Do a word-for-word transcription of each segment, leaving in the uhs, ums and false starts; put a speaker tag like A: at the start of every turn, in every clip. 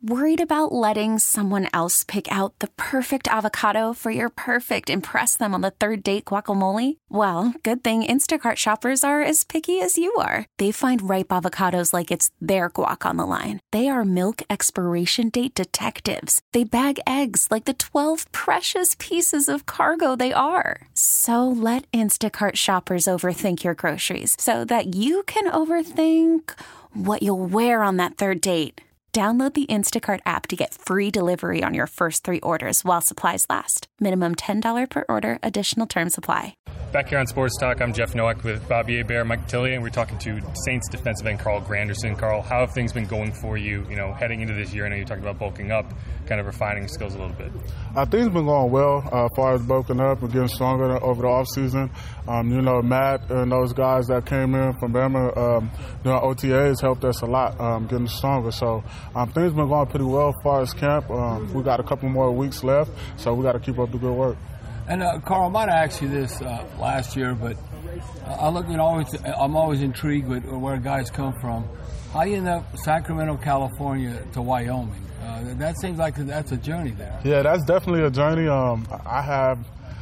A: Worried about letting someone else pick out the perfect avocado for your perfect impress them on the third date guacamole? Well, good thing Instacart shoppers are as picky as you are. They find ripe avocados like it's their guac on the line. They are milk expiration date detectives. They bag eggs like the twelve precious pieces of cargo they are. So let Instacart shoppers overthink your groceries so that you can overthink what you'll wear on that third date. Download the Instacart app to get free delivery on your first three orders while supplies last. Minimum ten dollars per order. Additional terms apply.
B: Back here on Sports Talk, I'm Jeff Nowak with Bobby Hebert, Mike Tilly, and we're talking to Saints defensive end Carl Granderson. Carl, how have things been going for you, you know, heading into this year? I know you talked about bulking up, kind of refining skills a little bit.
C: Uh, things have been going well uh, as far as bulking up and getting stronger over the offseason. Um, you know, Matt and those guys that came in from Bama um, doing O T As helped us a lot um, getting stronger. So um, things have been going pretty well as far as camp. Um, we got a couple more weeks left, so we got to keep up the good work.
D: And uh, Carl, I might have asked you this uh, last year, but uh, I look, you know, always, I'm always intrigued with where guys come from. How you end up Sacramento, California to Wyoming? Uh, that seems like that's a journey there.
C: Yeah, that's definitely a journey. Um, I have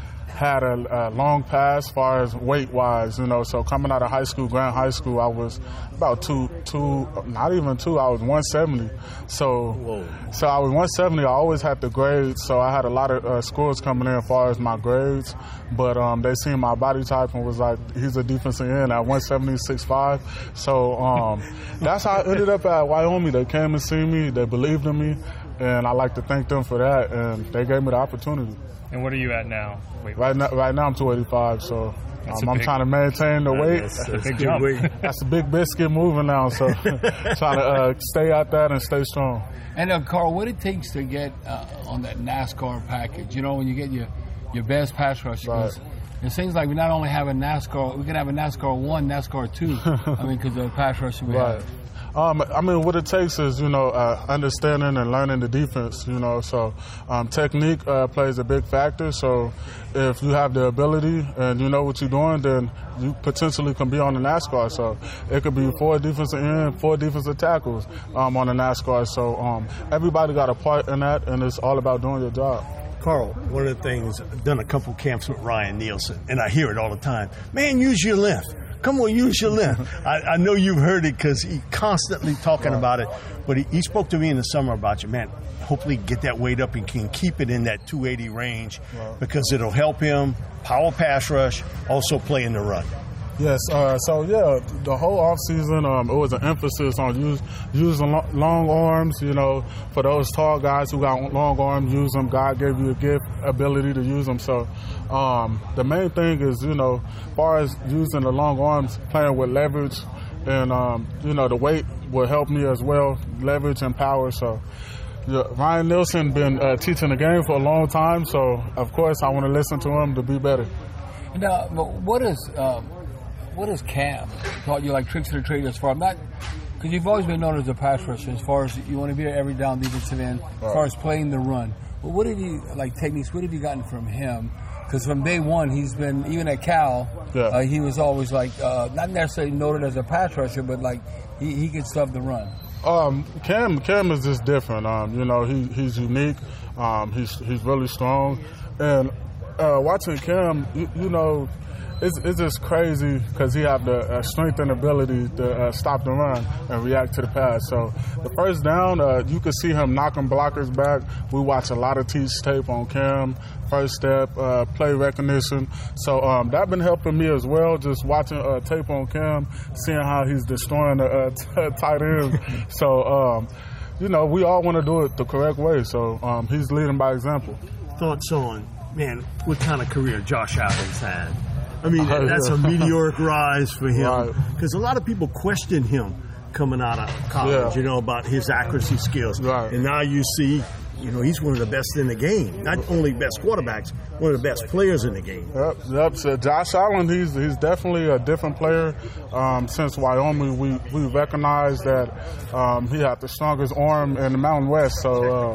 C: had a, a long pass as far as weight-wise, you know. So coming out of high school, Grant High School, I was about two, two, not even two. I was one seventy. So, Whoa. so I was one seventy. I always had the grades, so I had a lot of uh, scores coming in as far as my grades. But um, they seen my body type and was like, he's a defensive end at one seventy, six five. So um, that's how I ended up at Wyoming. They came and seen me. They believed in me, and I like to thank them for that. And they gave me the opportunity.
B: And what are you at now? Wait,
C: right now, right now I'm two eighty-five, so um, I'm big, trying to maintain the weight.
B: That's, that's a big jump.
C: That's a big biscuit moving now, so trying to uh, stay out there and stay strong.
D: And uh, Carl, what it takes to get uh, on that NASCAR package? You know, when you get your your best pass rush, because right. It seems like we not only have a NASCAR, we can have a NASCAR one, NASCAR two. I mean, because of the pass rush we
C: right.
D: have.
C: Um, I mean, what it takes is, you know, uh, understanding and learning the defense, you know. So um, technique uh, plays a big factor. So if you have the ability and you know what you're doing, then you potentially can be on the NASCAR. So it could be four defensive end, four defensive tackles um, on the NASCAR. So um, everybody got a part in that, and it's all about doing your job.
E: Carl, one of the things, I've done a couple camps with Ryan Nielsen, and I hear it all the time. Man, use your length. Come on, use your length. I, I know you've heard it because he's constantly talking right. about it. But he, he spoke to me in the summer about you, man. Hopefully get that weight up and can keep it in that two eighty range right. because it'll help him power pass rush, also play in the run.
C: Yes, uh, so yeah, the whole offseason, um, it was an emphasis on use, using lo- long arms, you know, for those tall guys who got long arms, use them. God gave you a gift, ability to use them. So um, the main thing is, you know, as far as using the long arms, playing with leverage, and, um, you know, the weight will help me as well, leverage and power. So yeah, Ryan Nielsen been uh, teaching the game for a long time, so of course I want to listen to him to be better.
D: And, uh, but what is... Um What has Cam taught you, like tricks of the trade, as far as not, because you've always been known as a pass rusher, as far as you want to be there every down defensive end, as right. far as playing the run. But what have you, like techniques, what have you gotten from him? Because from day one, he's been, even at Cal, yeah. uh, he was always like, uh, not necessarily noted as a pass rusher, but like he, he could stuff the run.
C: Um, Cam Cam is just different. Um, you know, he he's unique. Um, he's he's really strong. And uh, watching Cam, you, you know, It's, it's just crazy because he have the uh, strength and ability to uh, stop the run and react to the pass. So the first down, uh, you could see him knocking blockers back. We watch a lot of teach tape on Cam, first step, uh, play recognition. So um, that's been helping me as well, just watching uh, tape on Cam, seeing how he's destroying the uh, t- tight end. So, um, you know, we all want to do it the correct way. So um, he's leading by example.
E: Thoughts on, man, what kind of career Josh Allen's had? I mean, that's a meteoric rise for him because right. a lot of people question him coming out of college, yeah. you know, about his accuracy skills.
C: Right.
E: And now you see, you know, he's one of the best in the game. Not only best quarterbacks, one of the best players in the game.
C: Yep, yep. So Josh Allen, he's he's definitely a different player. Um, since Wyoming, we, we recognize that um, he had the strongest arm in the Mountain West. So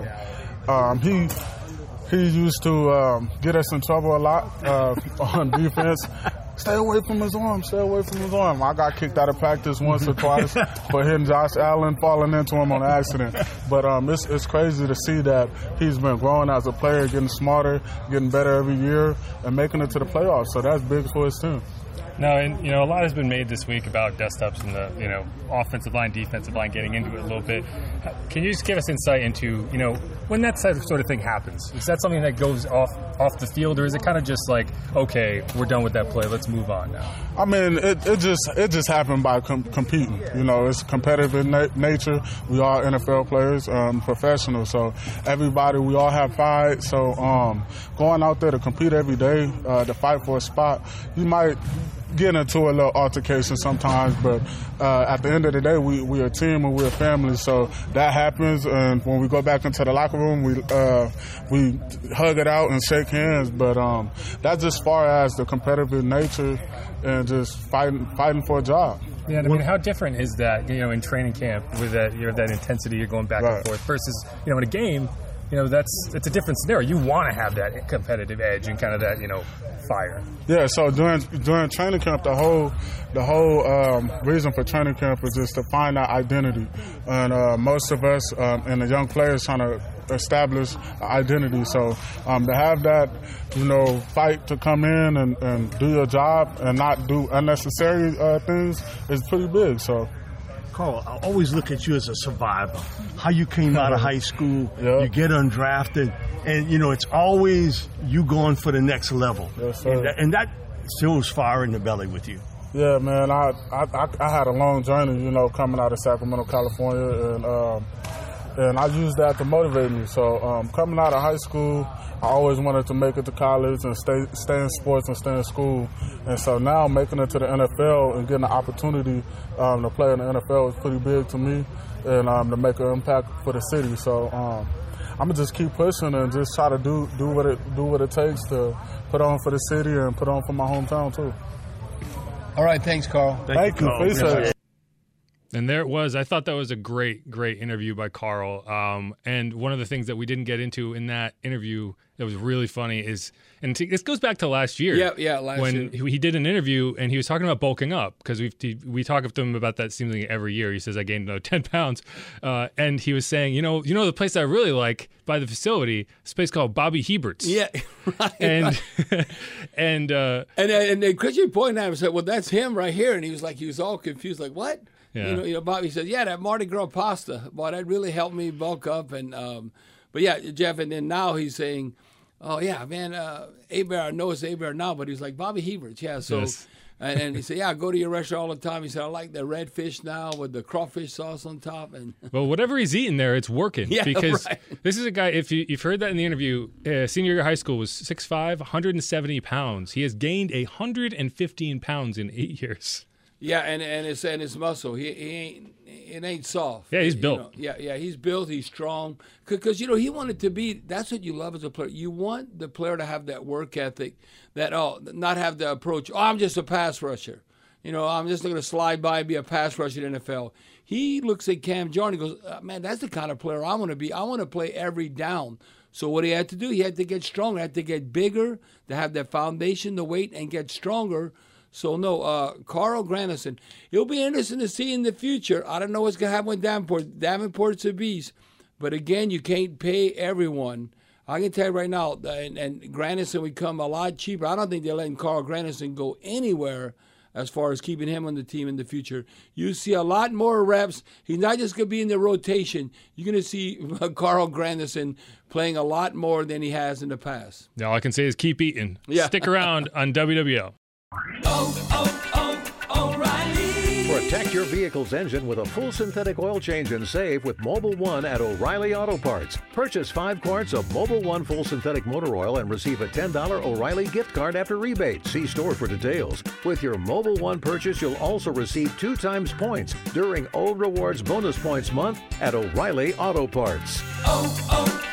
C: uh, um, he... He used to um, get us in trouble a lot uh, on defense, stay away from his arm, stay away from his arm. I got kicked out of practice once or twice for hitting Josh Allen, falling into him on accident. But um, it's, it's crazy to see that he's been growing as a player, getting smarter, getting better every year, and making it to the playoffs. So that's big for his team.
B: No, and you know, a lot has been made this week about dust-ups and the, you know, offensive line, defensive line, getting into it a little bit. Can you just give us insight into, you know, when that sort of thing happens? Is that something that goes off off the field, or is it kind of just like, okay, we're done with that play, let's move on now?
C: I mean, it, it just it just happened by com- competing. You know, it's competitive in na- nature. We are N F L players, um, professionals, so everybody, we all have pride. So um, going out there to compete every day, uh, to fight for a spot, you might get into a little altercation sometimes, but uh, at the end of the day, we we are a team and we're a family. So that happens, and when we go back into the locker room, we uh, we hug it out and shake hands. But um, that's as far as the competitive nature and just fighting fighting for a job.
B: Yeah, I mean, how different is that, you know, in training camp with that, you know, that intensity you're going back right. and forth versus, you know, in a game, you know, that's it's a different scenario. You want to have that competitive edge and kind of that, you know, fire.
C: Yeah, so during during training camp, the whole the whole um, reason for training camp is just to find that identity. And uh, most of us um, and the young players trying to establish identity. So um, to have that, you know, fight to come in and, and do your job and not do unnecessary uh, things is pretty big. So.
E: Carl, I always look at you as a survivor. How you came out of high school,
C: yeah.
E: you get undrafted, and, you know, it's always you going for the next level.
C: Yes, sir.
E: And, that, and that fills fire in the belly with you.
C: Yeah, man, I, I I had a long journey, you know, coming out of Sacramento, California, and um, and I used that to motivate me. So um, coming out of high school, I always wanted to make it to college and stay stay in sports and stay in school. And so now making it to the N F L and getting the opportunity um, to play in the N F L is pretty big to me, and um, to make an impact for the city. So um, I'm gonna just keep pushing and just try to do do what it do what it takes to put on for the city and put on for my hometown too.
D: All right, thanks, Carl.
C: Thank, Thank you.
E: Carl.
C: Appreciate it.
B: And there it was. I thought that was a great, great interview by Carl. Um, and one of the things that we didn't get into in that interview that was really funny is, and t- this goes back to last year.
D: Yeah, yeah, last
B: when
D: year.
B: When he did an interview and he was talking about bulking up, because we we talk to him about that seemingly every year. He says, I gained uh, ten pounds. Uh, and he was saying, you know, you know the place I really like by the facility, this place called Bobby Hebert's.
D: Yeah, right.
B: And,
D: right.
B: and, uh,
D: and, and then Christian pointed out and said, well, that's him right here. And he was like, he was all confused, like, what?
B: Yeah.
D: You know, you know, Bobby said, yeah, that Mardi Gras pasta, boy, that really helped me bulk up. And um, but yeah, Jeff, and then now he's saying, oh yeah, man, uh, Hebert, I know it's Hebert now, but he's like Bobby Hebert's, yeah. So,
B: yes.
D: and, and he said, yeah, I go to your restaurant all the time. He said, I like the red fish now with the crawfish sauce on top. And
B: well, whatever he's eating there, it's working.
D: Yeah,
B: because
D: right.
B: This is a guy. If you, you've heard that in the interview, uh, senior year of high school was six five, one hundred seventy pounds. He has gained one hundred fifteen pounds in eight years.
D: Yeah, and and it's and it's muscle. He, he ain't it ain't soft.
B: Yeah, he's
D: you
B: built.
D: know? Yeah, yeah, he's built. He's strong. Because you know he wanted to be. That's what you love as a player. You want the player to have that work ethic. That oh, not have the approach. Oh, I'm just a pass rusher. You know, I'm just going to slide by and be a pass rusher in the N F L. He looks at Cam Jordan and goes, man, that's the kind of player I want to be. I want to play every down. So what he had to do, he had to get stronger. He had to get bigger to have that foundation, the weight, and get stronger. So, no, uh, Carl Granderson, it'll be interesting to see in the future. I don't know what's going to happen with Davenport. Davenport's a beast. But, again, you can't pay everyone. I can tell you right now, and, and Granderson would come a lot cheaper. I don't think they're letting Carl Granderson go anywhere as far as keeping him on the team in the future. You see a lot more reps. He's not just going to be in the rotation. You're going to see Carl Granderson playing a lot more than he has in the past.
B: Yeah, all I can say is keep eating.
D: Yeah.
B: Stick around on W W L.
F: Oh, oh, oh, O'Reilly.
G: Protect your vehicle's engine with a full synthetic oil change and save with Mobil one at O'Reilly Auto Parts. Purchase five quarts of Mobil one full synthetic motor oil and receive a ten dollars O'Reilly gift card after rebate. See store for details. With your Mobil one purchase, you'll also receive two times points during O Rewards Bonus Points Month at O'Reilly Auto Parts.
F: Oh,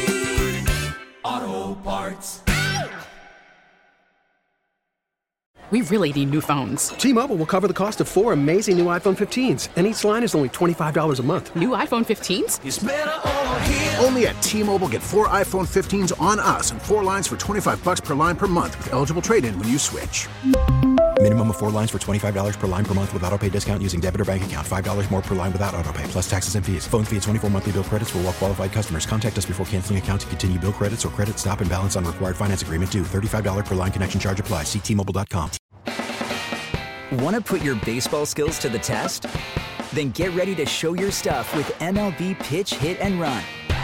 F: oh, oh, O'Reilly Auto Parts.
H: We really need new phones.
I: T-Mobile will cover the cost of four amazing new iPhone fifteens, and each line is only twenty-five dollars a month.
H: New iPhone fifteens?
F: It's better over here.
J: Only at T-Mobile, get four iPhone fifteens on us and four lines for twenty-five bucks per line per month with eligible trade-in when you switch.
K: Minimum of four lines for twenty-five dollars per line per month with autopay discount using debit or bank account. five dollars more per line without autopay, plus taxes and fees. Phone fee at twenty-four monthly bill credits for well-qualified customers. Contact us before canceling account to continue bill credits or credit stop and balance on required finance agreement due. thirty-five dollars per line connection charge applies. See T Mobile dot com.
L: Want to put your baseball skills to the test? Then get ready to show your stuff with M L B Pitch, Hit, and Run.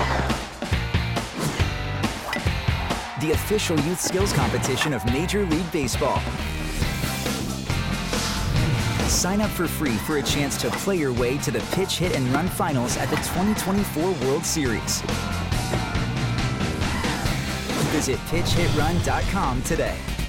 L: The official youth skills competition of Major League Baseball. Sign up for free for a chance to play your way to the Pitch, Hit, and Run finals at the twenty twenty-four World Series. Visit pitch hit run dot com today.